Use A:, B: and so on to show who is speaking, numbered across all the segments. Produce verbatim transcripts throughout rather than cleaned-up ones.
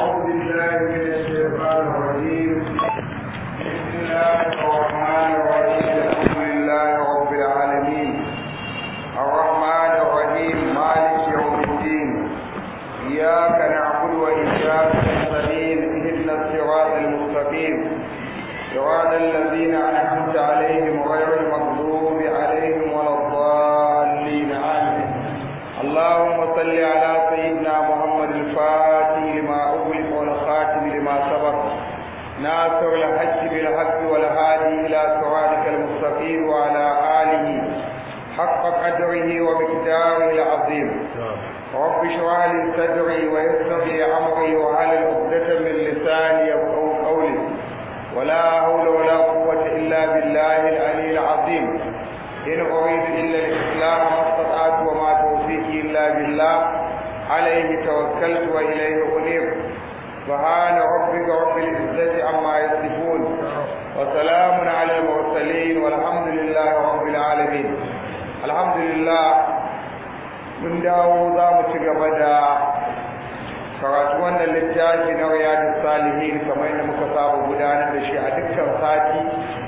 A: أعوذ بالله من الشيطان الرجيم. بسم الله الرحمن الرحيم. الحمد لله رب العالمين الرحمن الرحيم مالك يوم الدين. إياك نعبد وإياك نستعين اهدنا الصراط المستقيم صراط الذين أنعمت عليهم غير المغضوب عليهم ولا الضالين آمين. اللهم صل على سيدنا محمد الفاتح لما أغلق والخاتم لما سبق ناصر الحق بالحق والهادي إلى صراطك المستقيم وعلى آله حق قدره ومقداره العظيم. رب اشرح لي صدري ويسر لي أمري واحلل عقدة من لساني يفقهوا قولي ولا حول ولا قوة إلا بالله العلي العظيم. إن أريد إلا الإسلام ما استطعت وما توفيقي إلا بالله عليه توكلت وإليه أنيب. سبحان ربك رب العزة عما يصفون وسلام على المرسلين والحمد لله رب العالمين. الحمد لله من dawo za mu ci gaba da karatu wannan littafi na Riyadus Salihin kamar yadda muka saba gudanar da shi a dukkan sati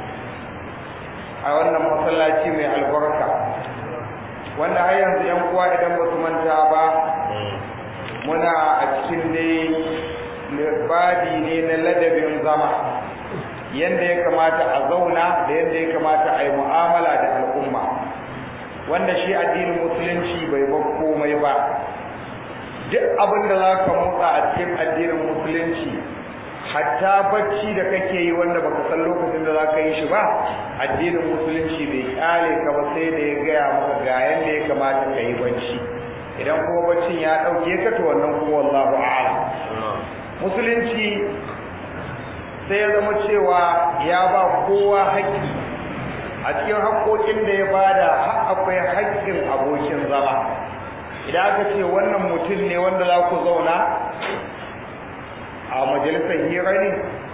A: a wannan masallaci mai albarka, wanda har yanzu yan uwa idan ba su manta ba muna a cikin dai babi ne na ladabin zama, yanda ya kamata a zauna da yanda ya kamata a yi mu'amala da al'umma, wanda shi addinin musulunci bai bar komai ba. Duk abin da za ka motsa a cikin addinin musulunci, hatta bacci da kake yi wanda baka san lokacin da za ka yi shi ba, addinin musulunci bai kyale ka ba sai da ya gaya maka ga yanda ya kamata ka yi bacci. Idan kuma baccin ya ɗauke ka to wannan kuma wallahu a'lam. Musulunci sai ya zama cewa ya ba kowa haƙƙi. A cikin haƙƙoƙin da ya bada har akwai haƙƙin abokin zama. Idan aka ce wannan mutum ne wanda za ku zauna a majalisar hira ne,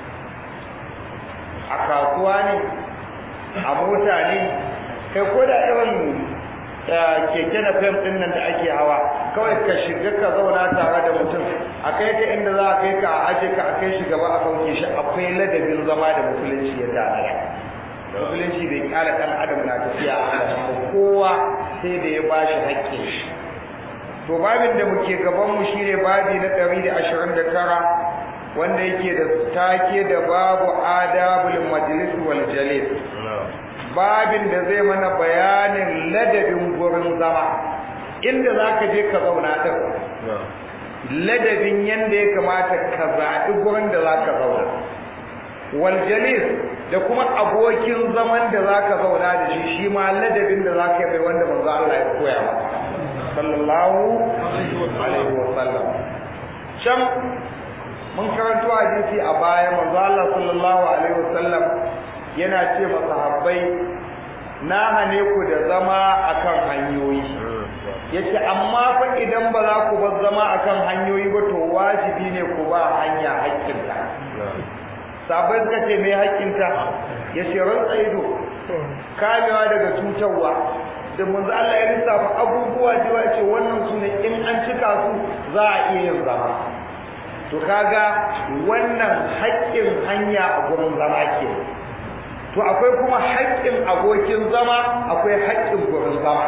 A: a kasuwa ne, a mota ne, kai ko da irin keke na fem ɗin nan da ake hawa, kawai ka shiga ka zauna tare da mutum, a kai ka inda za a kai ka a aje ka a kai shi gaba a sauke shi. Akwai ladabin zama da musulunci ya tanada. Musulunci bai kyala ɗan adam na tafiya a haka, kowa sai da ya ba shi haƙƙin shi. To babin da muke gaban mu shine babi na ɗari da ashirin da tara, wanda yake da take da babu adabul majlis wal jalis. Babin da zai mana bayanin ladabin gurin zama, inda zaka je ka zauna din, ladabin yanda ya kamata ka zaɓi gurin da zaka zauna, wal jalis da kuma abokin zaman da zaka zauna da shi, shi ma ladabin da zaka yi wanda manzo Allah ya koya maka sallallahu alaihi wa sallam. Can mun karanto hadisi a baya, manzo Allah sallallahu alaihi wa sallam yana ce wa sahabbai, na hane ku da zama akan hanyoyi, yace amma fa idan ba za ku bar zama akan hanyoyi ba to wajibi ne ku ba hanya haƙƙinta. Sahabbai suka ce me haƙƙinta? Yace rantsa ido, kamewa daga cutarwa. Da manzo Allah ya lissafa abubuwa da yace wannan su ne in an cika su za a iya yin zama. To kaga wannan haƙƙin hanya a gurin zama ke. To akwai kuma haƙƙin abokin zama, akwai haƙƙin gurin zama.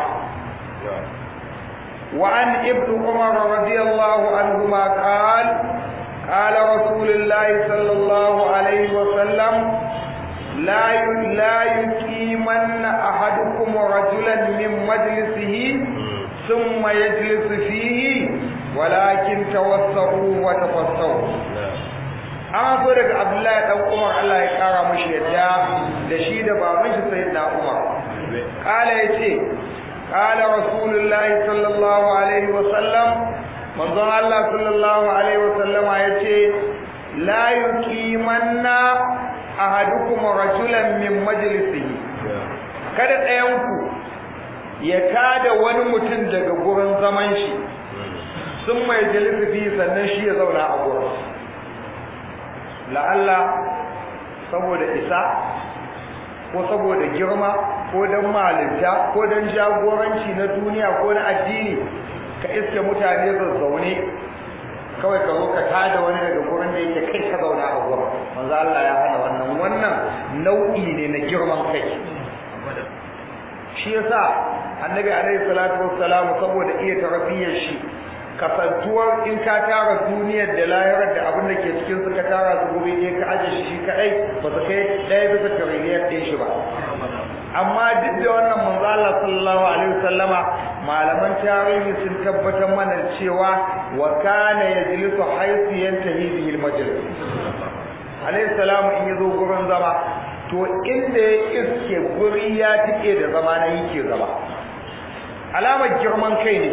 A: Wa an ibnu Umar radiyallahu anhuma qala qala Rasulullahi sallallahu alaihi wa sallam لا لا يقيمن أحدكم رجلا من مجلسه ثم يجلس فيه ولكن توسعوا وتفسروا. an so daga Abdullahi dan Umar, Allah ya kara mashi yadda da shi da baban shi Sayyidina Umar, kala yace kala Rasulullahi sallallahu alaihi wa sallam, manzon Allah sallallahu alaihi wa sallama yace la yuqimanna ahadukum rajulan min majlisihi, kada ɗayan ku ya tada wani mutum daga gurin zaman shi, sun mai jalisi fi sannan shi ya zauna a gurin. La'alla saboda isa ko saboda girma ko don malinta ko don jagoranci na duniya ko na addini, ka iske mutane zazzaune kawai ka zo ka tada wani daga gurin da yake kai ka zauna a gurin manzo Allah ya hana wannan wannan nau'i ne na girman kai shi yasa annabi alaihi salatu wassalam saboda iya tarbiyyar shi kasantuwar in ka tara duniyar da lahirar da abin da ke cikin su ka tara su gobe ne ka aje shi kadai ba su kai ɗaya bisa tarbiyyar ɗin shi ba amma duk da wannan manzo Allah sallallahu alaihi wasallama malaman tarihi sun tabbatar mana cewa wa kana yajlisu haythu yantahi bihi al-majlis alaihi salamu in yazo gurin zama to inda ya iske guri ya tike da zama na yake zama alamar girman kai ne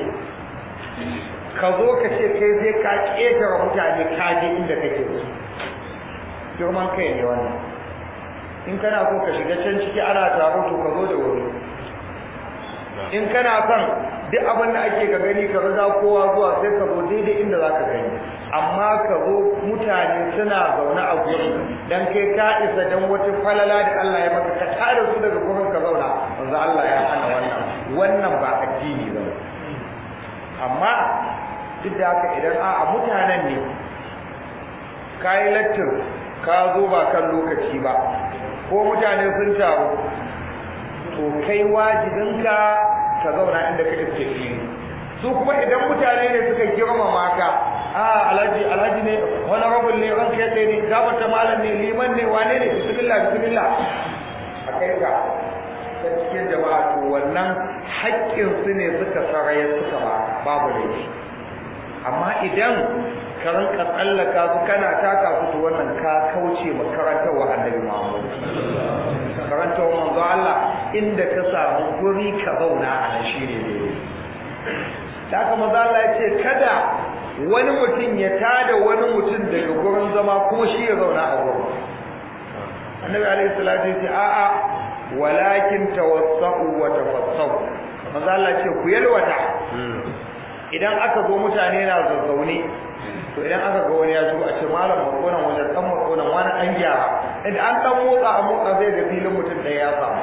A: ka zo ka ce kai zai ka ƙetare mutane ka je inda kake so girman kai ne wannan in kana so ka shiga can ciki ana taro to ka zo da wuri in kana son duk abin da ake ka gani ka riga kowa zuwa sai ka zo daidai inda za ka gani amma ka zo mutane suna zaune a gurin dan kai ka isa dan wata falala da Allah ya maka ka tare su daga gurin ka zauna manzo Allah ya hana wannan wannan ba addini ba amma duk da haka idan a mutanen ne kai lattin ka zo ba kan lokaci ba ko mutane sun taru to kai wajibinka ka zauna inda kake cikin su kuma idan mutane ne suka girmama ka a alhaji alhaji ne honorable ne ranka yake ne gabata malam ne liman ne wane ne bismillah bismillah akai ka ta cikin jama'a to wannan haƙƙin su ne suka saraye suka ba babu laifi amma idan ka rinka tsallaka su kana taka su to wannan ka kauce makarantar wa annabi Muhammad karantar manzo Allah inda ka samu guri ka zauna a nan shine ne da haka manzo Allah ya ce kada wani mutum ya tada wani mutum daga gurin zama kuma shi ya zauna a gurin annabi alaihi salatu ya ce a'a walakin tawassahu wa tafassahu manzo Allah ya ce ku yalwata idan aka zo mutane na zazzaune to idan aka ga wani ya zo a ce malam makonan wajen dan makonan wani an gyara idan an dan motsa a motsa zai ga filin mutum da ya samu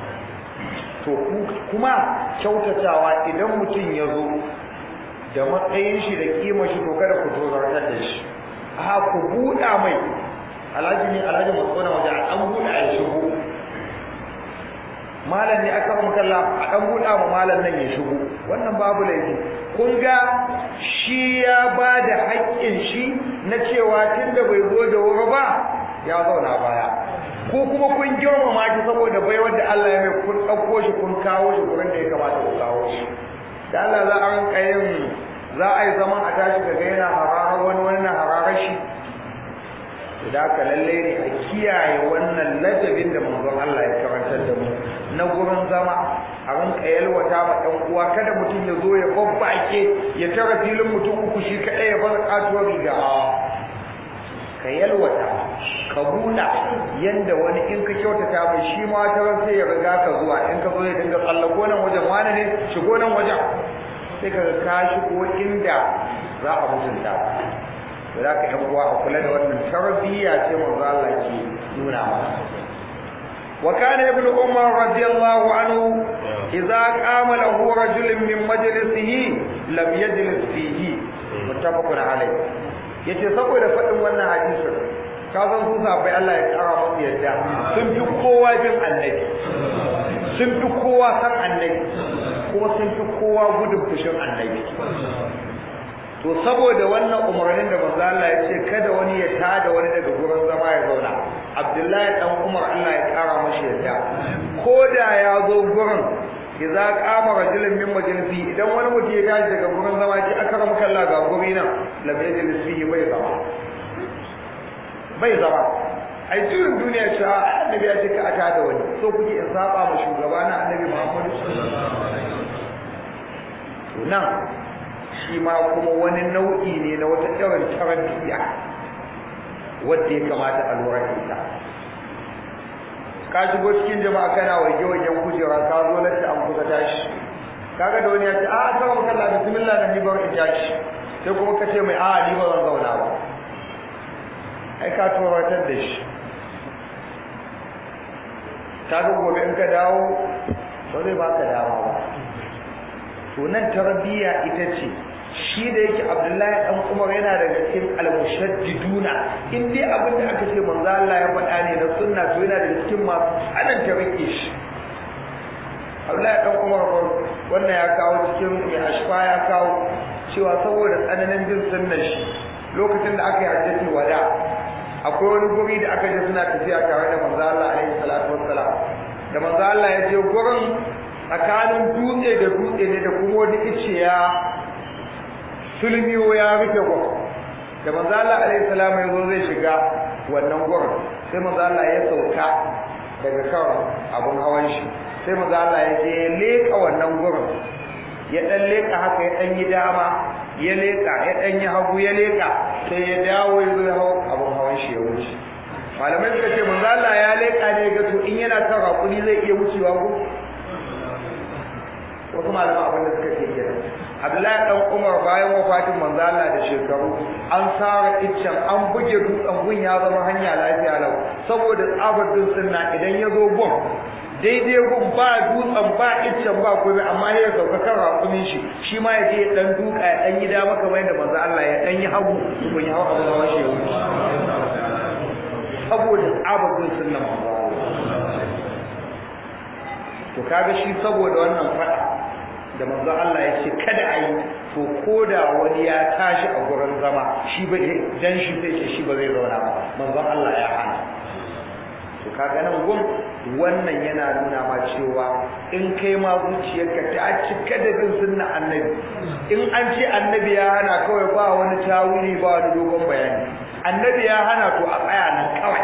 A: to kuma kyautatawa idan mutum ya zo da matsayin shi da kima shi to kada ku tozartar da shi a ku buɗa mai alhaji ne alhaji makonan wajen an buɗa ya shigo malam ne aka maka Allah a dan buɗa ma malam nan ya shigo wannan babu laifi kun ga shi ya bada haƙƙin shi na cewa tunda bai zo da wuri ba ya zauna baya ko kuma kun girmama shi saboda baiwar da Allah ya mai kun dauko shi kun kawo shi gurin da ya kamata ku kawo shi da Allah za a rinka yin za a yi zaman a tashi daga yana hararar wani wani na hararar shi da haka lalle ne a kiyaye wannan ladabin da manzon Allah ya karantar da mu na gurin zama a rinka yalwata ma ɗan uwa kada mutum ya zo ya babbake ya tara filin mutum uku shi kaɗai ya bar katuwar riga ka yalwata ka buɗa yanda wani in ka kyautata bai shi ma ta sai ya riga ka zuwa in ka zo ya dinga tsallako nan wajen wani ne shigo nan wajen sai ka ka shigo inda za a mutunta ka da ka yan uwa a kula da wannan tarbiyya ce manzo Allah ke nuna mana wa kana ibn umar radiyallahu anhu idza qama lahu rajulun min majlisihi lam yajlis fihi muttafaqun alayh yace saboda fadin wannan hadisin ka san su sabai Allah ya kara musu yadda sun fi kowa bin annabi sun fi kowa san annabi kuma sun fi kowa gudun fushin annabi to saboda wannan umarnin da manzo Allah ya ce kada wani ya tada wani daga gurin zama ya zauna Abdullahi dan Umar Allah ya kara mashi yadda koda ya zo gurin idza qama rajulun min majlisi idan wani mutum ya tashi daga gurin zama ji akram kallah ga guri nan lam yajlis fihi bai zama bai zama ai jurin duniya ce annabi ya ce ka ata da wani so kuke in saba ma shugaba na annabi Muhammad sallallahu alaihi wasallam nan shi ma kuma wani nau'i ne na wata irin tarbiyya wanda ya kamata a lura da ita ka shigo cikin jama'a kana waje wajen kujera ka zo lati an kusa tashi kaga da wani ya ce a kawo maka Allah bismillah na ni ba in tashi sai kuma ka ce mai a ni ba zan zauna ba ai ka tsoratar da shi kaga gobe in ka dawo ba zai baka dawa ba to nan tarbiyya ita ce shi da yake Abdullahi dan Umar yana daga cikin al-mushaddiduna in dai abin da aka ce manzo Allah ya faɗa ne na sunna to yana daga cikin masu tsananta rike shi Abdullahi dan Umar wannan ya kawo cikin mai ashfa ya kawo cewa saboda tsananin bin sunnar shi lokacin da aka yi hajjatul wada akwai wani guri da aka je suna tafiya tare da manzo Allah alaihi salatu wassalam da manzo Allah ya je gurin tsakanin dutse da dutse ne da kuma wani ice ya sulmiyo ya rufe gurin da manzo Allah alaihi salam ya zo zai shiga wannan gurin sai manzo Allah ya sauka daga kan abun hawan shi sai manzo Allah ya je leka wannan gurin ya dan leka haka ya dan yi dama ya leka ya dan yi hagu ya leka sai ya dawo ya zo hawo abun hawan shi ya wuce malamai suka ce manzo Allah ya leka ne ga to in yana kan hakuri zai iya wucewa ko wasu malaman abin da suka ce kenan Abdullahi dan Umar bayan wafatin manzo Allah da shekaru an sara iccen an buge dutsen gun ya zama hanya lafiya lau saboda tsabar sunna idan ya zo gun daidai gun ba dutsen ba iccen ba komai amma ya sauka kan rakumin shi shi ma ya je dan duka ya dan yi dama kamar yadda manzo Allah ya dan yi hagu kun yi hawa Allah shi ya wuce saboda tsabar sunna manzo to kaga shi saboda wannan fada da manzo Allah ya ce kada a yi to koda wani ya tashi a gurin zama shi ba dan shi sai ce shi ba zai zauna ba manzo Allah ya hana to kaga nan gun wannan yana nuna ma cewa in kai ma zuciyarka ta cika da bin sunna annabi in an ce annabi ya hana kawai ba wani tawili ba wani dogon bayani annabi ya hana to a tsaya nan kawai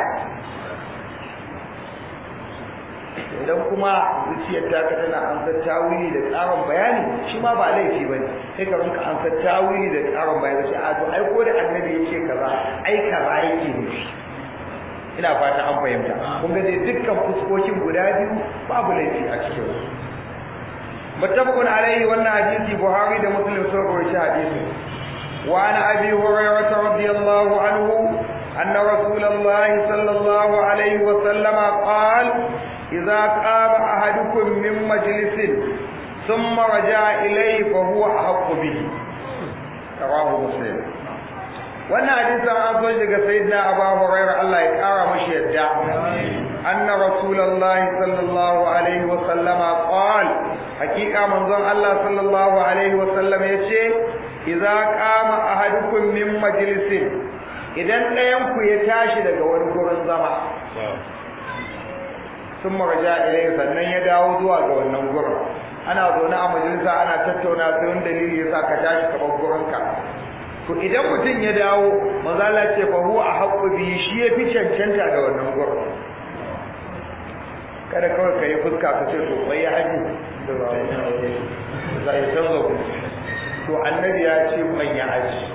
A: idan kuma zuciyar ta ka tana an san tawili da tsaron bayani shi ma ba laifi bane sai ka rinka an san tawili da tsaron bayani sai a to ai ko da annabi yake kaza ai kaza yake ne ina fata an fahimta kun ga dai dukkan fuskokin guda biyu babu laifi a cikin su muttafaqun alaihi wannan hadisi Buhari da Muslim sun rawaita hadisi wa ana abi hurairah radiyallahu anhu anna rasulullahi sallallahu alaihi wa sallama qala إذا قام أحدكم من مجلس ثم رجع إليه فهو أحق به رواه مسلم وانا حديث عن صدق سيدنا أبا هريرة الله يكرم مشي يدع أن رسول الله صلى الله عليه وسلم قال حقيقة من ظن الله صلى الله عليه وسلم يشي إذا قام أحدكم من مجلس إذا لا يمكن يتاشي لك ونقول الزمان sun maraja ilai sannan ya dawo zuwa ga wannan gurin ana zaune a majalisa ana tattauna sai wani dalili ya sa ka tashi ka bar gurinka to idan mutum ya dawo mazala ce fa huwa ahqqu bi shi ya fi cancanta da wannan gurin kada kawai ka yi fuska ka ce to bai haji da zai canza ku to annabi ya ce ban ya haji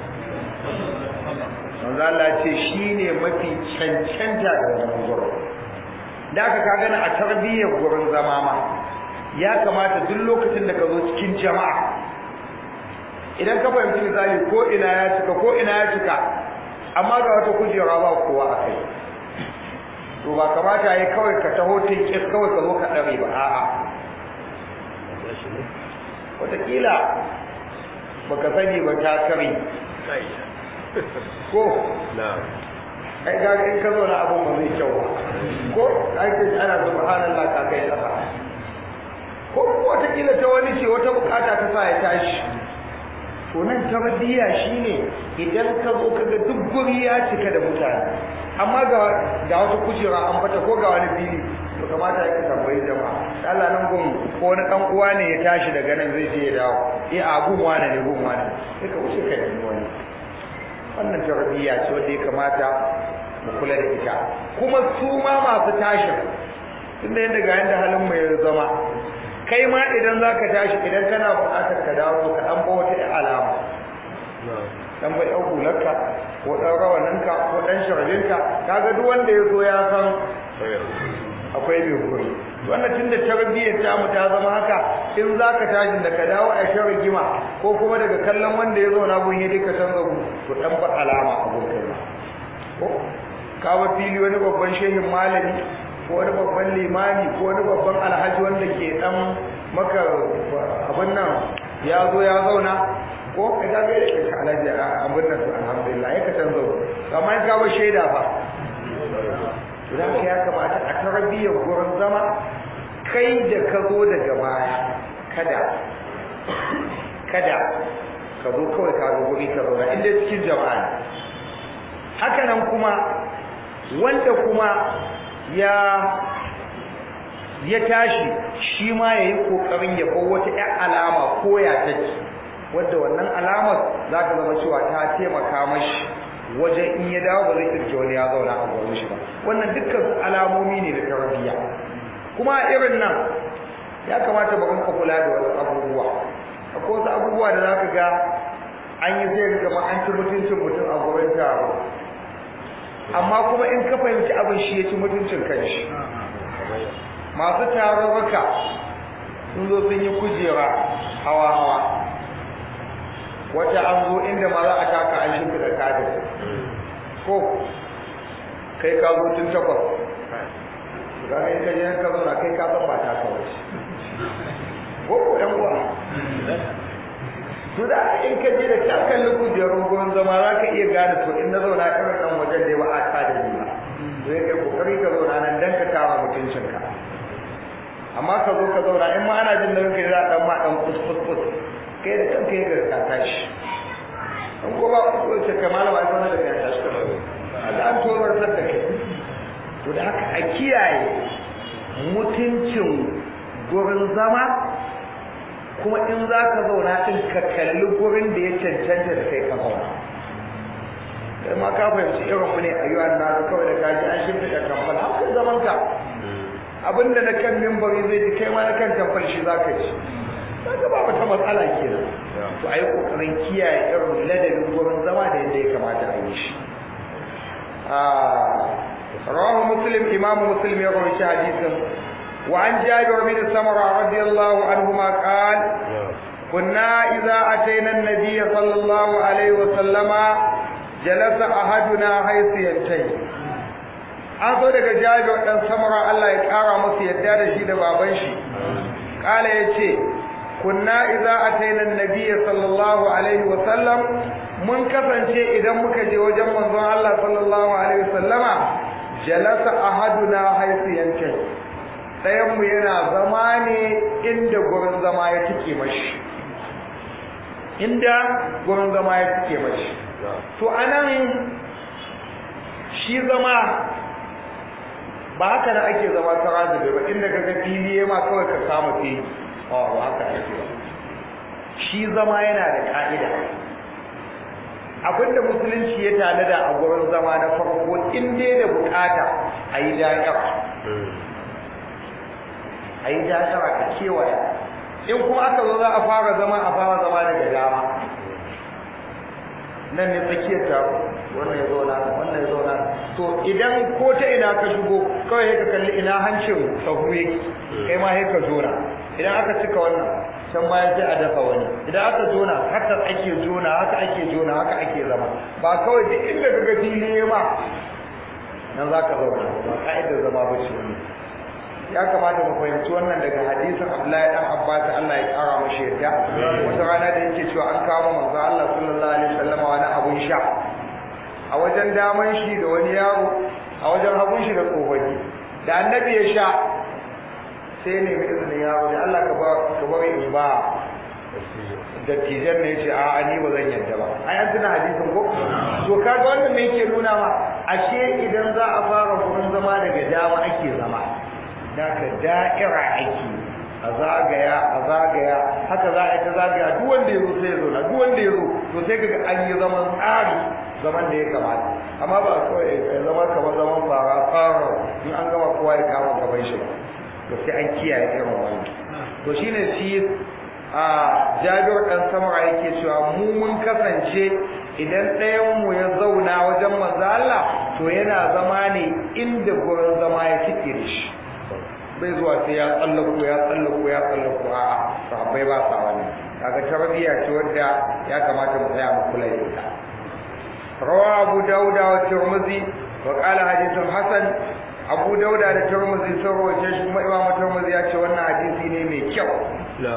A: mazala ce shine mafi cancanta da wannan gurin da aka ka gani a tarbiyyar gurin zama ma ya kamata duk lokacin da ka zo cikin jama'a idan ka fahimci misali ko ina ya cika ko ina ya cika amma ga wata kujera ba kowa a kai to ba kamata yayi kawai ka taho tinkis kawai ka zo ka dare ba a'a wataƙila baka sani ba ta kare ko ai ga in ka zo na abun ba zai kyau ba ko ai kai ana subhanallah ka kai kafa ko wata kila ta wani ce wata bukata ta sa ya tashi to nan tarbiyya shine idan ka zo kaga duk guri ya cika da mutane amma ga ga wata kujera an bata ko ga wani fili to kamata ya tambayi jama'a Allah nan gun ko wani dan uwa ne ya tashi daga nan zai je ya dawo eh abun wane ne gun wane sai ka wuce kai da wani wannan tarbiyya ce wanda ya kamata mu kula da ita kuma su ma masu tashin tunda yanda ga yanda halin mu ya zama kai ma idan zaka tashi idan kana buƙatar ka dawo ka dan ba wata alama dan bai au hularka ko dan rawaninka ko dan sharbinka kaga duk wanda ya zo ya san akwai mai guri wannan tunda tarbiyyar ta mu ta zama haka in zaka tashi da ka dawo a sharri gima ko kuma daga kallon wanda ya zo na gun yadda ka san zabu to dan ba alama a gun kai ko ka ba fili wani babban shehin malami ko wani babban limami ko wani babban alhaji wanda ke dan maka abin nan ya zo ya zauna ko ka ga gaire ka alaji abin nan alhamdulillah ya ka tanzo amma in ka ba shaida fa idan ka ya kamata a tarbiyyar gurin zama kai da ka zo daga baya kada kada ka zo kawai ka zo guri ka zauna inda cikin jama'a haka nan kuma wanda kuma ya ya tashi shi ma yayi kokarin ya ko wata ƴar alama ko ya take wanda wannan alamar za ta zama cewa ta taimaka mashi wajen in ya dawo ba zai kirje wani ya zauna a gurin shi ba wannan dukkan alamomi ne da tarbiyya kuma irin nan ya kamata ba ka kula da wasu abubuwa akwai wasu abubuwa da zaka ga an yi zai kamar an ci mutuncin mutum a gurin taro amma kuma in ka fahimci abin shi ya ci mutuncin kanshi masu tarurruka sun zo sun yi kujera hawa hawa wata an zo inda ma za a taka an shi da kadin ko kai ka zo tun takwas ga in ka je ka zo na kai ka san ba ta kawai ko ko yan uwa to da in ka je da takan kujerun gurin zama za ka iya gane to in na zauna irin nan wajen da ba a ta da ni ba to yake kokari ka zauna nan dan ka kama mutuncinka amma ka zo ka zauna in ma ana jin da kai za dan ma dan kuskus kai da kanka ya ga ka tashi an ko ba ko ce kamala ba sanar da kai tashi ka Allah an towar da kai to da haka a kiyaye mutuncin gurin zama kuma in za ka zauna din ka kalli gurin da ya cancanta da kai ka zauna kai ma ka fahimci irin mu ne ayyuan na kawai da kaji an shirya da kamfan haka zaman ka abinda na kan mimbari zai ji kai ma na kan tamfar shi za ka ci kaga ba wata matsala kenan to ayi kokarin kiyaye irin ladabin gurin zama da yadda ya kamata a yi shi rawahu muslim imamu muslim ya rawaita hadisin wa an jabir bin samura radiyallahu anhuma qala kunna idza atayna an-nabiy sallallahu alaihi wa sallama jalasa ahaduna haythu yantahi an zo daga jabir dan samura Allah ya kara masa yadda da shi da baban shi kala yace kunna idza ataina an-nabiy sallallahu alaihi wa sallam mun kasance idan muka je wajen manzon Allah sallallahu alaihi wa sallama jalasa ahaduna haythu yanke dayan mu yana zama ne inda gurin zama ya tike mashi inda gurin zama ya tike mashi to anan shi zama ba haka da ake zama tara da ba inda kaga fili ma kawai ka kama fili oh ba haka ake ba shi zama yana da ka'ida abinda musulunci ya tanada a gurin zama na farko in dai da bukata ayi da'ira ayi da'ira ka kewaya in kuma aka zo za a fara zama a fara zama daga dama nan ne tsakiyar ta wannan ya zauna wannan ya zauna to idan ko ta ina ka shigo kawai ka kalli ina hancin sahu yake kai ma sai ka jona idan aka cika wannan can baya sai a dafa wani idan aka jona haka ake jona haka ake jona haka ake zama ba kawai duk inda kaga fili ma nan zaka zauna ba ka'idar zama ba ce ya kamata mu fahimci wannan daga hadisin Abdullahi dan Abbas Allah ya kara mashi yadda wata rana da yake cewa an kawo manzo Allah sallallahu alaihi wasallam wani abun sha a wajen daman shi da wani yaro a wajen hagun shi da tsofaffi da annabi ya sha sai ne mai izinin yaro da Allah ka ba ka bari in ba dattijan ne yace a ni ba zan yadda ba ai an tuna hadisin ko to kaga wannan me yake nuna ma ashe idan za a fara gurin zama daga dama ake zama daga da'ira ake a zagaya a zagaya haka za a ta zagaya duk wanda ya zo sai ya zo na duk wanda ya zo to sai kaga an yi zaman tsari zaman da ya kamata amma ba kawai ya zama kamar zaman fara fara in an gama kowa ya kama gaban shi to sai an kiyaye irin wannan to shine shi a Jabir dan Samura yake cewa mu mun kasance idan ɗayan mu ya zauna wajen manzo Allah to yana zama ne inda gurin zama ya cike da shi bai zuwa sai ya tsallako ya tsallako ya tsallako a sahabbai ba sa wani kaga tarbiyya ce wanda ya kamata mu tsaya mu kula da ita rawa Abu Dawud wa Tirmidhi wa qala hadithun hasan Abu Dawud da Tirmidhi sun rawaito shi kuma Imam Tirmidhi ya ce wannan hadisi ne mai kyau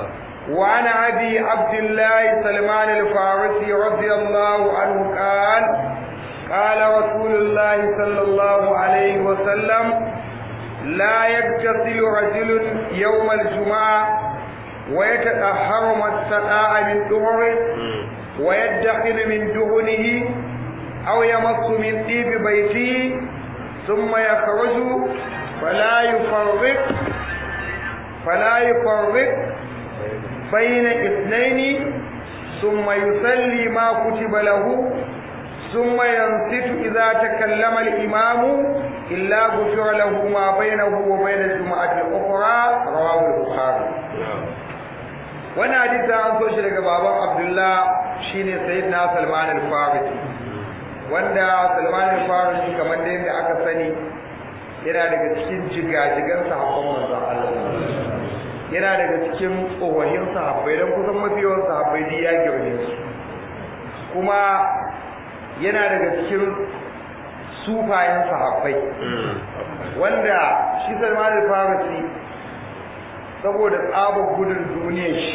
A: وعن أبي عبد الله سلمان الفارسي رضي الله عنه قال قال رسول الله صلى الله عليه وسلم لا يغتسل رجل يوم الجمعة ويتطهر ما استطاع من طهره ويدخل من دهنه أو يمص من طيب بيته ثم يخرج فلا يفرق فلا يفرق بين اثنين ثم يصلي ما كتب له ثم ينصت إذا تكلم الإمام إلا غفر له ما بينه وبين الجمعة الأخرى رواه البخاري. وانا حديث عن سوشي daga baban Abdullah shine Sayyidina Salman al-Farisi, wanda Salman al-Farisi kamar da yadda aka sani yana daga cikin jigajigan sahabban manzon Allah, yana daga cikin tsohon sahabbai don kusan mafiyawan sahabbai duk ya girme su, kuma yana daga cikin sufayen sahabbai wanda shi Salman al-Farisi saboda tsabar gudun duniyar shi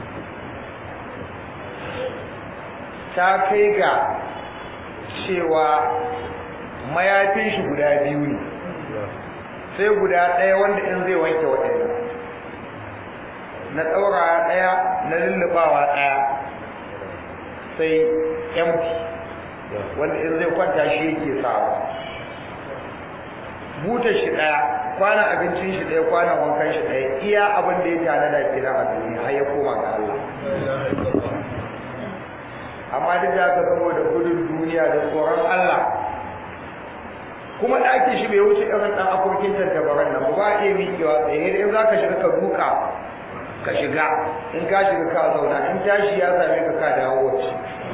A: ta kai ga cewa mayafin shi guda biyu ne, sai guda ɗaya wanda in zai wanke waɗanda na ɗaurawa ɗaya na lullubawa ɗaya sai empty wanda in zai kwanta shi yake sawa, butar shi ɗaya, kwanan abincin shi ɗaya, kwanan wankan shi ɗaya, iya abin da ya tana da kira a duniya har ya koma ga Allah. Amma duk da haka saboda gudun duniya da tsoron Allah, kuma ɗakin shi bai wuce irin ɗan akurkin tantabaran nan ba a iya miƙewa tsaye, in za ka shiga ka duka ka shiga, in ka shiga ka zauna, in tashi ya same ka ka dawo wace.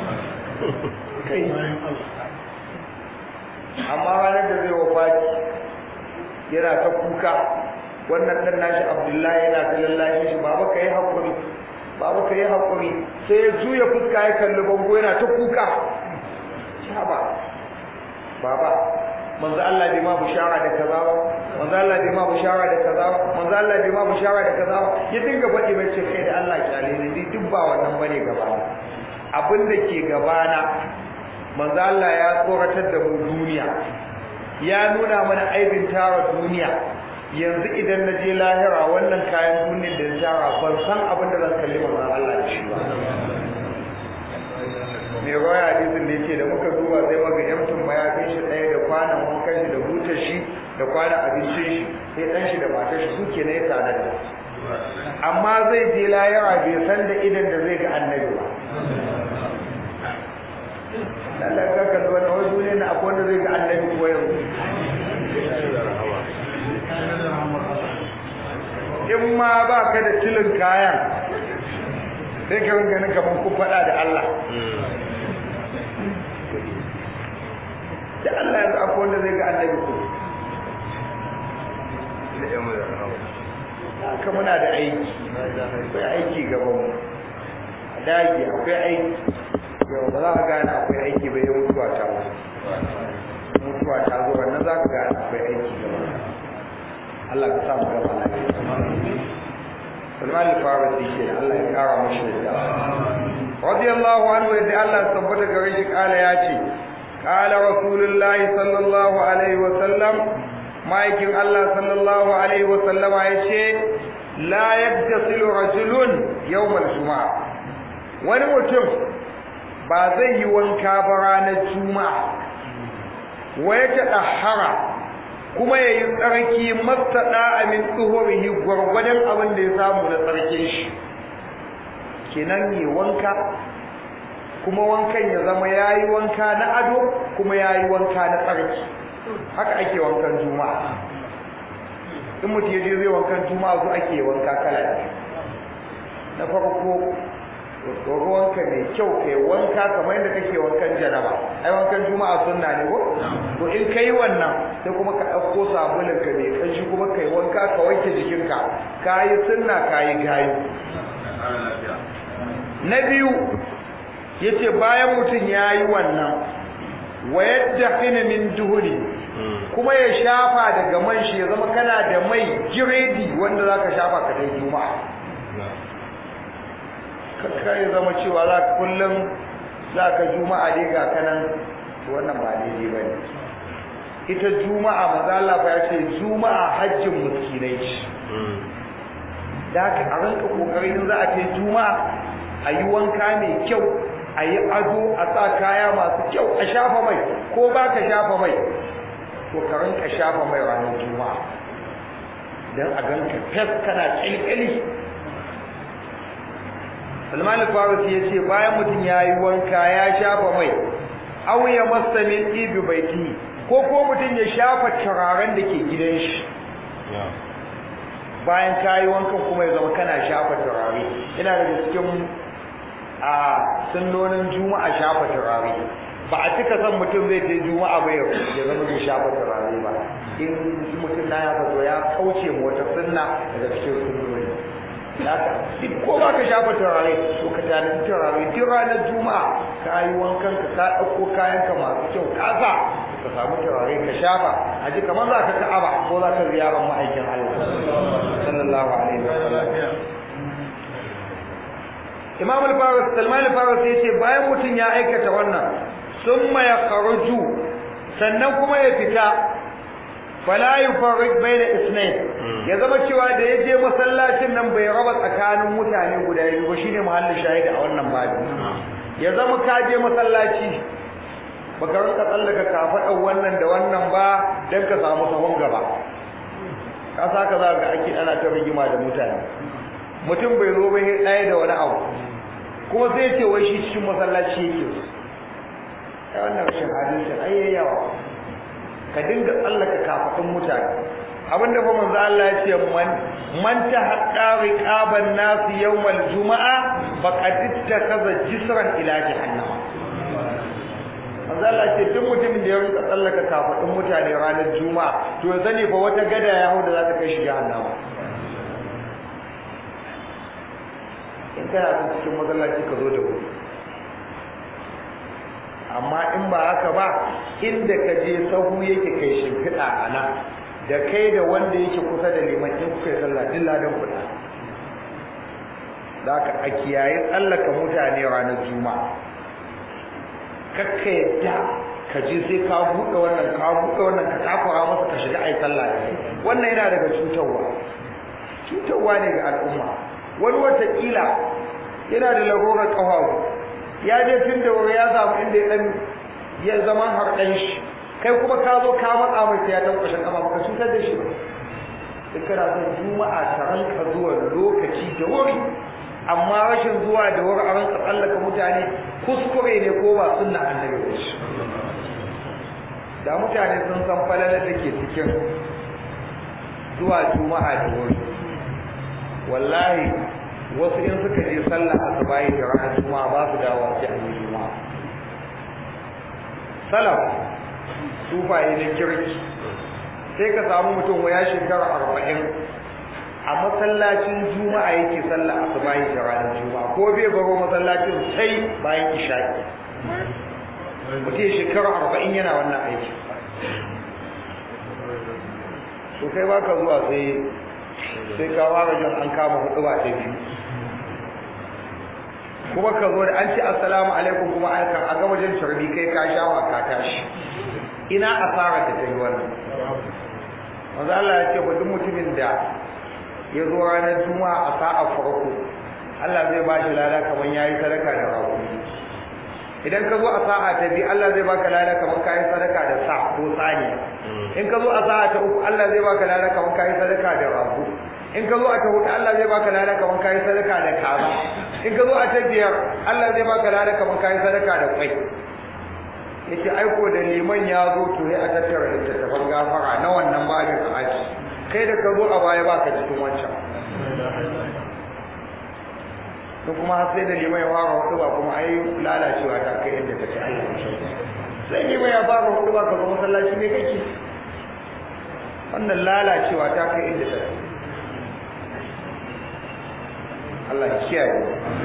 A: Amma ranar da zai wafaki yana ta kuka, wannan dan nashi Abdullahi yana ta lallashi shi, baba kai hakuri baba kai hakuri, sai ya juya fuska ya kalli bango yana ta kuka. Shaba baba manzo Allah bai ma bushara da kaza ba, manzo Allah bai ma bushara da kaza ba, manzo Allah bai ma bushara da kaza ba, ya dinga faɗi mai ce kai da Allah kyale ne, duk ba wannan bane gaba. Abin da ke gabana manzo Allah ya tsoratar da mu duniya, ya nuna mana aibin tara duniya. Yanzu idan na je lahira wannan kayan duniyar da tara ban san abin da zan kalli manzo Allah da shi ba. Me roya hadisin da yake da muka duba sai maga yamtun mayafin shi ɗaya da kwanan wankan shi da butar shi da kwanan abincin shi sai ɗan shi da matar shi suke na ya tare da, amma zai je lahira bai san da idan da zai ga annabi ba. Allah ka kalli wannan wasu ne na akwai wanda zai ga annabi ko yanzu. In ma ba ka da tilin kayan sai ka rinka ganin kamar kun faɗa da Allah. Da Allah yanzu akwai wanda zai ga annabi ko. Haka muna da aiki, akwai aiki gaban mu. Dage akwai aiki. Yau ba za ka gane akwai aiki bai yi mutuwa ta ba, mutuwa ta zo wannan za ka gane akwai aiki gaba. Allah ka samu gaba lafiya. Salman al-Farisi ke Allah ya kara mashi da radiyallahu anhu yadda Allah tabbata gare shi kala ya ce kala rasulullahi sallallahu alaihi wa sallam, ma'aikin Allah sallallahu alaihi wa sallama ya ce la yabtasilu rajulun yawmal juma'a, wani mutum ba zai yi wanka ba ranar juma'a wa ya taɗahara kuma ya yi tsarki mastaɗa amin tsohorihi gwargwadon abin da ya samu na tsarkin shi, kenan yi wanka kuma wankan ya zama ya yi wanka na ado kuma ya yi wanka na tsarki. Haka ake wankan juma'a, in mutu ya je zai wankan juma'a zo ake wanka kala ne. Na farko ruwanka mai kyau kai wanka kamar yadda kake wankan janaba, ai wankan juma'a sunna ne ko to in kai wannan sai kuma ka dauko sabulin ka mai kanshi kuma kai wanka ka wanke jikinka, kai sunna kai gayu. Na biyu yace bayan mutun yayi wannan wayadhina min duhuri, kuma ya shafa daga man shi ya zama kana da mai giredi wanda zaka shafa ka dai juma'a. kakka ya zama cewa za ka kullum za ka juma'a dai ga kanan wannan ba daidai ba ne. Ita juma'a maza Allah ya ce juma'a hajjin miskinai ce, da haka a ranka kokarin za a ce juma'a a yi wanka mai kyau, a yi ado, a sa kaya masu kyau, a shafa mai ko ba ka shafa mai to ka rinka shafa mai ranar juma'a don a ganka fes kana kyalkyali. Salman al-Farisi ya ce bayan mutum ya yi wanka ya shafa mai, aw ya masa min ibi baiti, ko ko mutum ya shafa turaren da ke gidan shi bayan ka yi wankan kuma ya zama kana shafa turare. Ina daga cikin a sunnonin juma'a shafa turare. Ba a cika son mutum zai je juma'a ba ya zama zai shafa turare ba. In mutum na ya fato ya kauce mu wata sunna daga cikin sunnoni. Haka ko ba ka shafa turare to ka tana turare tun ranar juma'a ka yi wankan ka ka dauko kayan ka masu kyau ka sa ka samu turare ka shafa a ji kamar za ka ka'aba ko za ka ziyarar ma'aikin Allah sallallahu alaihi wasallam. Imam al-Farisi Salman al-Farisi yace bayan mutum ya aikata wannan summa yakhruju, sannan kuma ya fita, fala yufarriq baina isnayn, ya zama cewa da ya je masallacin nan bai raba tsakanin mutane guda biyu ba. Shine muhallin shahidi a wannan babu. Ya zama ka je masallaci baka rinka tsallaka kafaɗan wannan da wannan ba dan ka samu sahun gaba. Ka saka za ga ake ana ta rigima da mutane, mutum bai zo ba sai ɗaya da wani abu kuma sai ce wai shi cikin masallaci yake. Ai wannan rashin hadisi ai yawa, ka dinga tsallaka kafaɗin mutane. Abinda fa manzo Allah ya ce man man tahadda riqaban nas yawmal juma'a faqad ittakaza jisran ila jahannam. Manzo Allah ya ce duk mutumin da ya rinka tsallaka kafaɗin mutane ranar juma'a to ya sani fa wata gada ya hau da za ta kai shi jahannama. In kana son cikin masallaci ka zo da wuri, amma in ba haka ba inda ka je sahu yake kai shimfiɗa a nan da kai da wanda yake kusa da liman in kuka yi sallah din ladan kuɗa. Da ka a kiyaye tsallaka mutane ranar juma'a, kakka yadda ka je sai ka buɗe wannan ka buɗe wannan ka takura masa ka shiga ai sallah da kai. Wannan yana daga cutarwa cutarwa ne ga al'umma. Wani watakila yana da larurar ƙafafu, ya je tun da wuri ya samu inda ya dan ya zama harɗan shi, kai kuma ka zo ka matsa mai sai ya tankwashe kafa baka cutar da shi ba. Duk kana son juma'a ta ranka zuwa lokaci da wuri, amma rashin zuwa da wuri a ranka tsallaka mutane kuskure ne ko ba sunna annabi ba shi. Da mutane sun san falalar da ke cikin zuwa juma'a da wuri, wallahi wasu in suka je sallah asubahi da ranar juma'a ba su dawo a cikin juma'a. Salaf sufaye na kirki sai ka samu mutum ya shekara arba'in a masallacin juma'a yake sallah asubahi da ranar juma'a, ko bai baro masallacin sai bayan isha'i. Mutum ya shekara arba'in yana wannan aiki. So kai baka zuwa sai sai ka ware jin an kama hudu ba ta biyu, kuma ka zo da an ce assalamu alaikum kuma an kan a ga wajen sharbi kai ka sha wa ka tashi. Ina asara da tayi wannan. Manzo Allah ya ce ba duk mutumin da ya zo ranar juma'a a sa'a farko Allah zai ba shi lada kaman yayi sadaka da rago. Idan ka zo a sa'a ta biyu Allah zai baka lada kaman kai sadaka da sa ko saniya. In ka zo a sa'a ta uku Allah zai baka lada kaman kai sadaka da rago. In ka zo a ta hudu Allah zai baka lada kaman kai sadaka da kaza. In ka zo a ta biyar Allah zai baka lada kaman kai sadaka da kwai. Yace aiko da liman ya zo to sai a tattara littattafan gafara na wannan babin a aji. Kai da ka zo a baya baka cikin wancan. To kuma sai da liman ya fara hudu ba kuma ai lalacewa ta kai inda take Allah ya shirya. Sai liman ya fara hudu ba ka zo masallaci ne kake. Wannan lalacewa ta kai inda take. Allah ya kiyaye.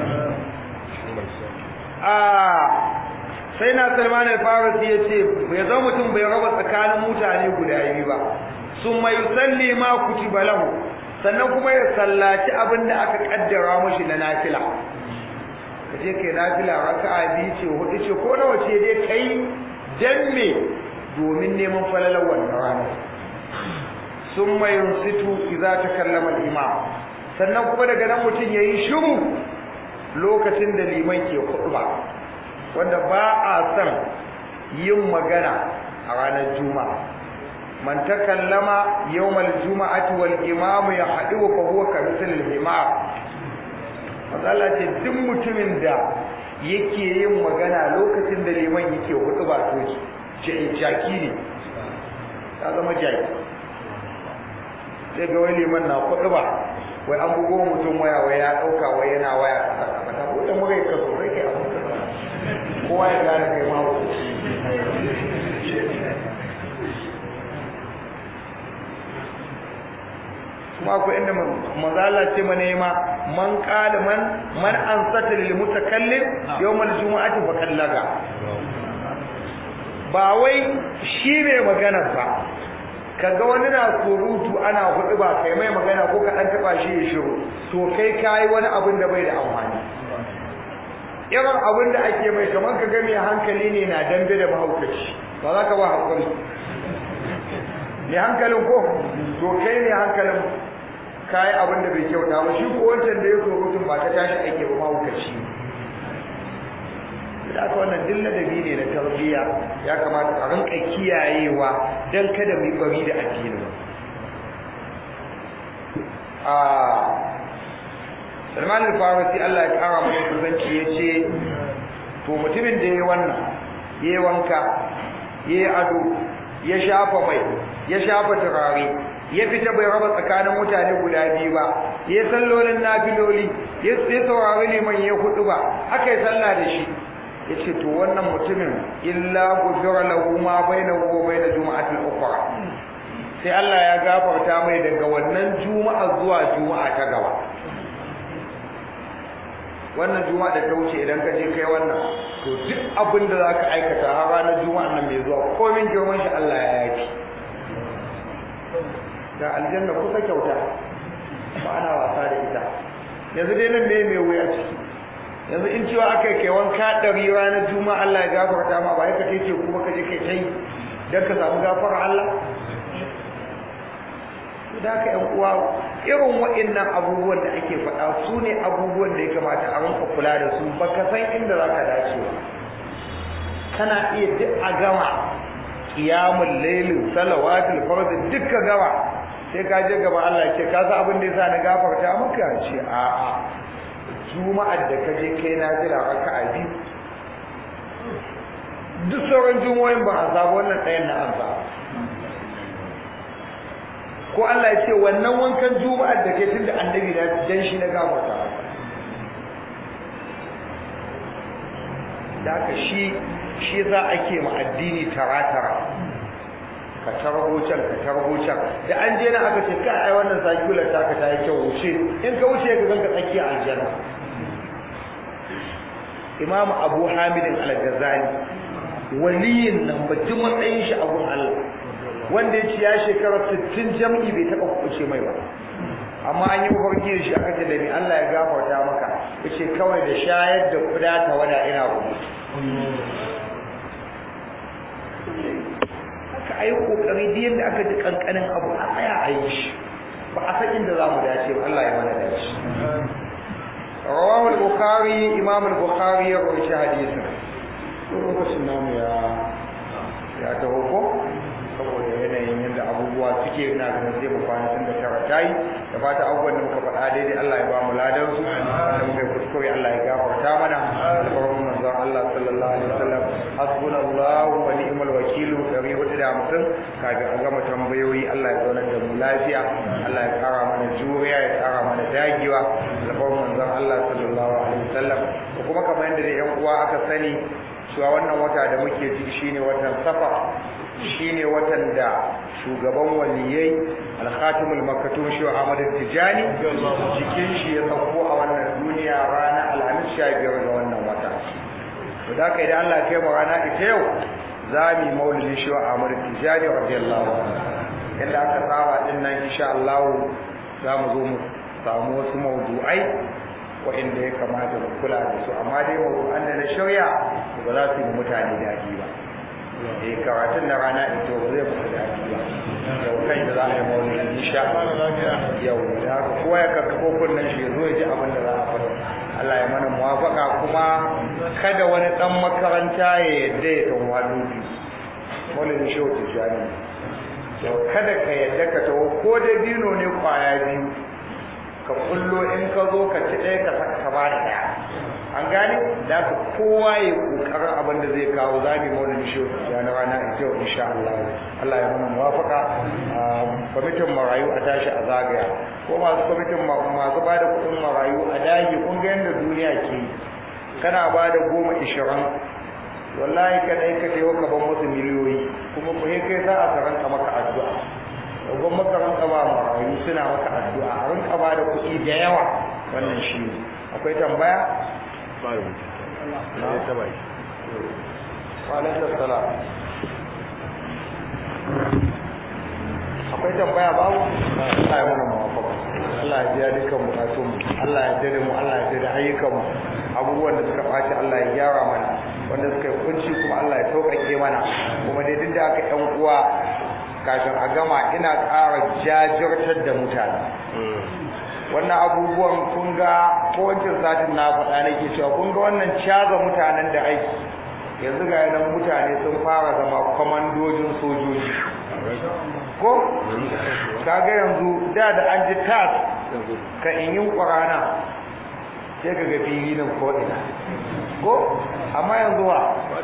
A: Ah sai na Salman al-Farisi yace bai zo mutum bai raba tsakanin mutane guda biyu ba. Summa yusalli ma kutiba lahu, sannan kuma ya sallaci abinda aka kaddara mashi na nafila. ka je kai nafila raka'a biyu ce hudu ce ko nawa ce dai kai dan me domin neman falalar wannan rana summa yunsitu idza takallama al-imam sannan kuma daga nan mutun yayi shiru lokacin da liman ke khutba wanda ba a san yin magana a ranar juma'a man takallama yawmal juma'ati wal imam yahdu fa huwa kamithal al-himar Allah ce duk mutumin da yake yin magana lokacin da liman yake khutba to ce jaki ne ya zama jaki sai ga wani liman na khutba wai an bugo mutum waya wai ya dauka wai yana waya kasa ko da murai ka so kai kai abu kowa ya gane kai ma kuma ko inda manzala ce mane ma man qala man man ansata lil mutakallim yawm al jumu'ati fa kallaga ba wai shi ne magana ba kaga wani na surutu ana hudu ba kai mai magana ko ka dan taba shi ya shiru to kai kai wani abin da bai da amfani irin abin da ake mai kamar kaga mai hankali ne na dambe da mahaukaci ba za ka ba hakuri ne hankalin ko to kai ne hankalin kai abin da bai kyauta ba shi ko wancan da ya surutun ba ta tashi ake ba mahaukaci da aka wannan dilla da ne na tarbiyya ya kamata a rinka kiyayewa dan kada mu yi bari da addini ah Salman al-Farisi Allah ya kara masa kusanci yace to mutumin da yayi wannan yayi wanka yayi ado ya shafa mai ya shafa turare ya fita bai raba tsakanin mutane guda biyu ba ya sallolin nafiloli ya saurari liman ya hudu ba aka yi sallah da shi yace to wannan mutumin illa gufira lahu ma bainahu wa bain juma'atil ukhra sai Allah ya gafarta mai daga wannan juma'a zuwa juma'a ta gaba wannan juma'a da ta wuce idan ka je kai wannan to duk abin da zaka aikata har ranar juma'a nan mai zuwa komin girman shi Allah ya yaki da aljanna kusa kyauta ba ana wasa da ita yanzu dai nan ne mai wuya ciki yanzu in cewa aka kai wanka ɗari ranar juma'a Allah ya gafarta ma ba ya kace ce kuma kaje kai tai dan ka samu gafara Allah da ka yan uwa irin waɗannan abubuwan da ake faɗa su ne abubuwan da ya kamata a rinka kula da su baka san inda zaka dace ba kana iya duk a gama qiyamul layl salawatul fard dukka gaba sai ka je gaba Allah ya ce ka san abin da yasa na gafarta maka ce a'a juma'ar da ka je kai na jira raka'a biyu duk sauran juma'o'in ba a samu wannan ɗayan na an ba ko Allah ya ce wannan wankan juma'ar da kai tunda annabi na dan shi na gafarta da ka shi shi za ake ma addini tara-tara ka tarho can ka tarho can da an je na aka ce ka ai wannan sakular taka ta yi kyau wuce in ka wuce ka ganka tsakiya aljanna Imam Abu Hamid al-Ghazali waliyin nan bajin matsayin shi abun Allah wanda ya ci ya shekara sittin jam'i bai taba kuce mai ba amma an yi mafarki da shi aka ce da ni Allah ya gafarta maka yace kawai da shayar da kuda ta wada ina rubutu haka ayi kokari da yanda aka ji kankanin abu a tsaya a yi shi ba a san inda zamu dace ba Allah ya mana dace rawahu al-bukhari imam al-bukhari ya rawaita hadisin lokacin namu ya ya taho ko saboda yanayin yadda abubuwa suke ina ganin sai mu kwana tun da tara tayi da fata abubuwan da muka faɗa daidai Allah ya ba mu ladan su da muka yi kuskure Allah ya gafarta mana alfarman manzon Allah sallallahu alaihi wasallam hasbunallahu wa ni'mal wakil dari hudu da mutum kafin a gama tambayoyi Allah ya zauna da mu lafiya Allah ya kara mana juriya ya kara mana dagewa alfarman manzon Allah sallallahu alaihi wasallam kuma kamar yadda da yan uwa aka sani cewa wannan wata da muke ciki shine watan Safar shine watan da shugaban waliyai al-Khatimul Maktum Shehu Ahmad Tijani cikin shi ya sauko a wannan duniya rana Alhamis sha biyar ga wannan wata to da kai da Allah kai mu rana ita yau zami maulidi Shehu Ahmad Tijani radiyallahu anhu inda aka saba din nan insha Allah za mu zo mu samu wasu mawdu'ai wa'inda ya kamata mu kula da su amma dai mawdu'an da na shirya ba za su yi mutane daɗi ba eh karatun na rana ito ba zai musu daɗi ba yau kai da za a yi maulidi insha Allah yau da haka kowa ya kakkabo kunnen shi ya zo ya ji abin da za a faɗa Allah ya mana muwafaka kuma kada wani dan makaranta ya yadda ya tawo halubi maulidi shi wata jani to kada ka yadda ka tawo ko da dino ne kwaya biyu ka kullo in ka zo ka ci ɗaya ka saka ka bada ɗaya an gane da ka kowa ya kokarin abin da zai kawo zabi maulidi shi wata jani rana a yau insha Allah Allah ya mana muwafaka kwamitin marayu a tashi a zagaya ko masu kwamitin masu ba da kudin marayu a dage kun ga yadda duniya ke kana ba da goma ishirin wallahi ka dai ka tewa ka ban musu miliyoyi kuma ko kai za a ranka maka addu'a dogon maka ranka ba marayu suna maka addu'a a ranka ba da kuɗi da yawa wannan shi ne akwai tambaya ba da na ta bai wa alaikum salam akwai tambaya babu Allah ya mana mawafaka Allah ya biya dukkan bukatun mu Allah ya dade mu Allah ya dade ayyukan mu abubuwan da suka baci Allah ya gyara mana wanda suka yi kunci kuma Allah ya sauƙaƙe mana kuma dai duk da aka ƴan uwa kafin a gama ina ƙara jajirtar da mutane wannan abubuwan kun ga kowancin satin na faɗa nake cewa kun ga wannan caza mutanen da aiki yanzu ga yanan mutane sun fara zama kwamandojin sojoji ko kaga yanzu da da an ji tas ka in yin ƙwarana sai ka ga fili nan ko ina ko amma yanzu wa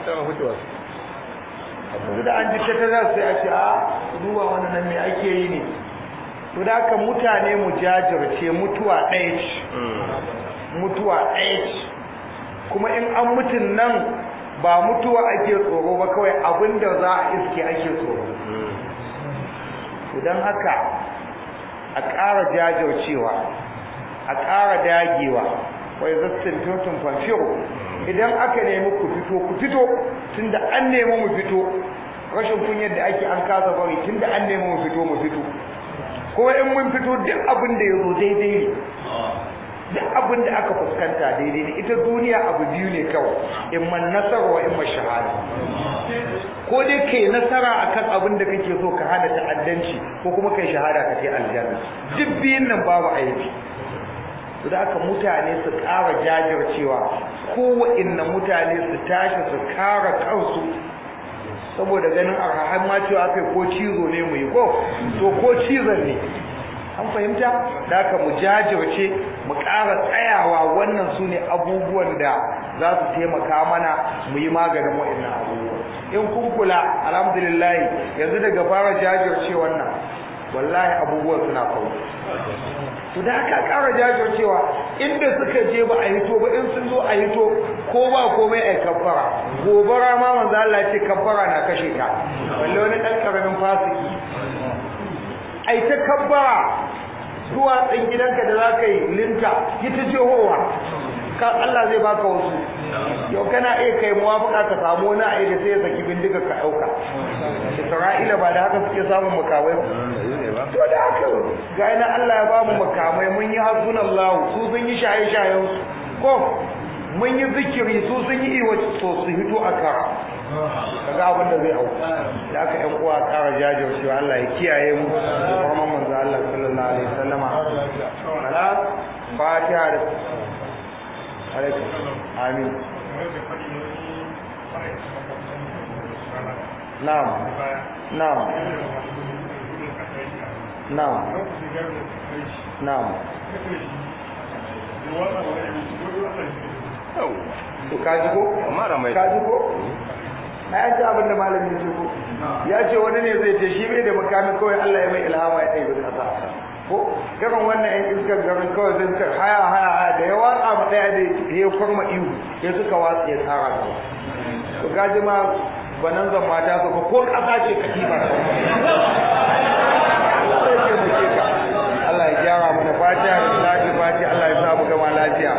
A: yanzu da an ji tattara sai a ce a duba wannan me ake yi ne to da haka mutane mu jajirce mutuwa ɗaya ce mutuwa ɗaya ce kuma in an mutun nan ba mutuwa ake tsoro ba kawai abinda za a iske ake tsoro idan haka a ƙara jajircewa a ƙara dagewa wai zastin tutun fanfiro idan aka nemi ku fito ku fito tunda an nemi mu fito rashin kunyar da ake an kasa bari tunda an nemi mu fito mu fito kuma in mun fito duk abin da ya zo daidai ne duk abin da aka fuskanta daidai ne ita duniya abu biyu ne kawai in man nasara wa in man shahada ko dai kai nasara akan abin da kake so ka hada ta'addanci ko kuma kai shahada ka ce aljanna duk biyun nan babu aiki da aka mutane su ƙara jajircewa ko wa'inna mutane su tashi su kara kansu saboda ganin arhahan ma cewa kai ko cizo ne mu yi ko to ko cizon ne an fahimta da aka mu jajirce mu ƙara tsayawa wannan su ne abubuwan da za su taimaka mana mu yi maganin wa'innan abubuwa in kun kula alhamdulillah yanzu daga fara jajirce wannan wallahi abubuwan suna kawo to da aka ƙara jajircewa inda suka je ba a hito ba in sun zo a hito ko ba komai ai kaffara gobara ma manzo Allah ce kaffara na kashe ta balle wani dan karamin fasiki ai ta kabbara zuwa tsin gidanka da zaka yi linta kita jehowa ka Allah zai baka wasu yau kana iya kai muwafaka ka samu wani ai da sai ya saki bindiga ka dauka Isra'ila ba da haka suke samun makamai ba to da haka ga ina Allah ya bamu makamai mun yi hasbunallahu su sun yi shaye shayen ko mun yi zikiri su sun yi iwa to su hito aka kaga abin da zai auku da aka yan uwa ƙara jajircewa Allah ya kiyaye mu kuma manzo Allah sallallahu alaihi wasallama ala fatiha da alaikum amin na'am na'am na'am na'am to kaji ko kaji ko ai ji abin da malamin ya ko ya ce wani ne zai ce shi bai da makami kawai Allah ya mai ilhama ya kai bisa kasa ko irin wannan yan iskar garin kawai zai ce haya haya haya da ya watsa mu daya da ya kurma ihu ya suka watsa ya tsara gaba to kaji ma banan zan mata su ko kasa ce katiba Allah ya gyara mana fatiha da salati fatiha Allah ya sa mu gama lafiya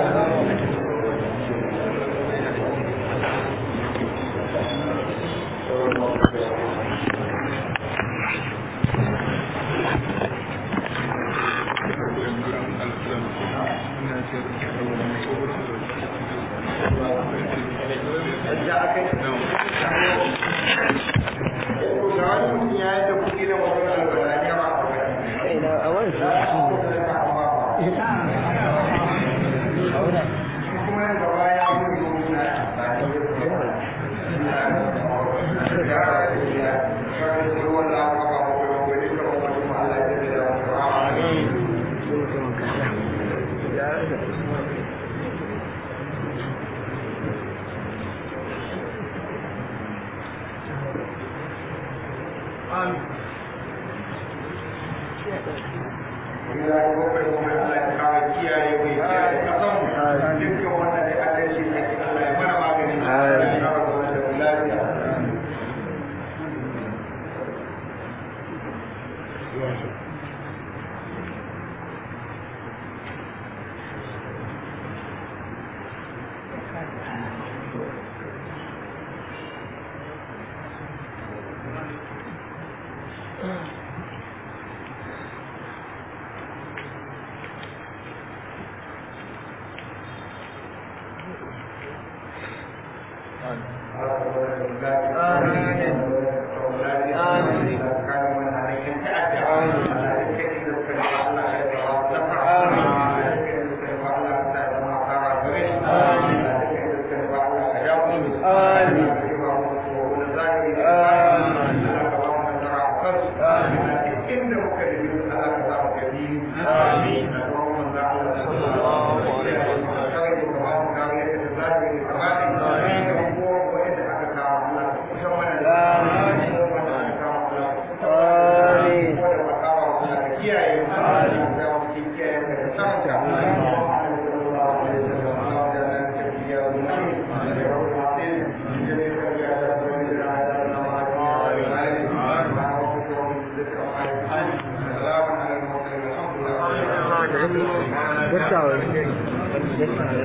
A: Thank you. kila wajen albaraniya ba a wani kuma yin gaba ya fi nuna
B: Good job.